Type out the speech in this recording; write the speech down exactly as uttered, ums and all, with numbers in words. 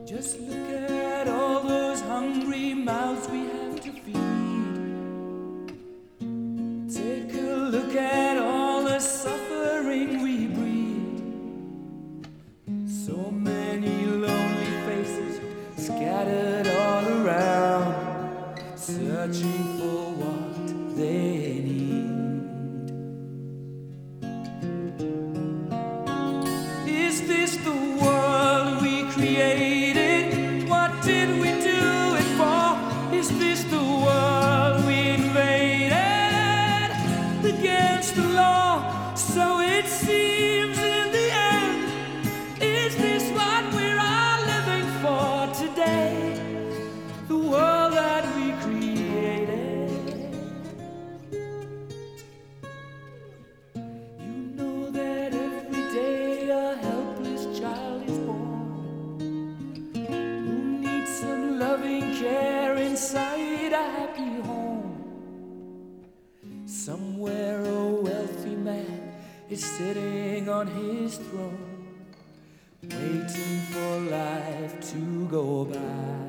Just look at all those hungry mouths we have to feed. Take a look at all the suffering we breed. So many lonely faces scattered all around, searching for what they need. Is this the world we created? What did we do it for? Is this the world we invaded against the law? So it seems in the end. Is this what we're all living for today? The world that we created. You know that every day a helpless child is born, who needs some loving care inside a happy home. Somewhere a wealthy man is sitting on his throne, waiting for life to go by.